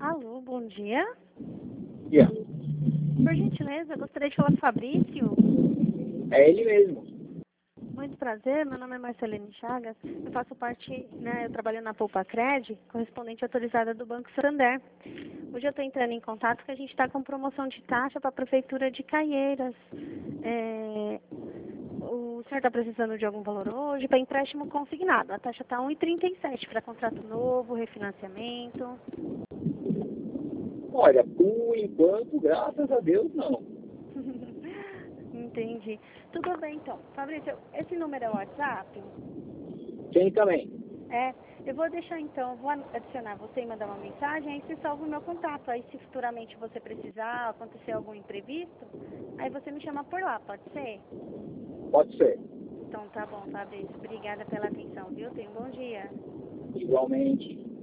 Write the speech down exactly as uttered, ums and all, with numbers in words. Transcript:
Alô, bom dia. Yeah. Por gentileza, eu gostaria de falar com o Fabrício. É ele mesmo. Muito prazer, meu nome é Marcelene Chagas. Eu faço parte, né, eu trabalho na Poupa Cred, correspondente autorizada do Banco Santander. Hoje eu estou entrando em contato porque a gente está com promoção de taxa para a Prefeitura de Caieiras. É, o senhor está precisando de algum valor hoje para empréstimo consignado. A taxa está um vírgula trinta e sete para contrato novo, refinanciamento. Olha, por enquanto, graças a Deus, não. Entendi. Tudo bem, então. Fabrício, esse número é o WhatsApp? Tem também. É, eu vou deixar então, eu vou adicionar você e mandar uma mensagem, aí você salva o meu contato. Aí se futuramente você precisar, acontecer algum imprevisto, aí você me chama por lá, pode ser? Pode ser. Então tá bom, Fabrício. Obrigada pela atenção, viu? Tenha um bom dia. Igualmente.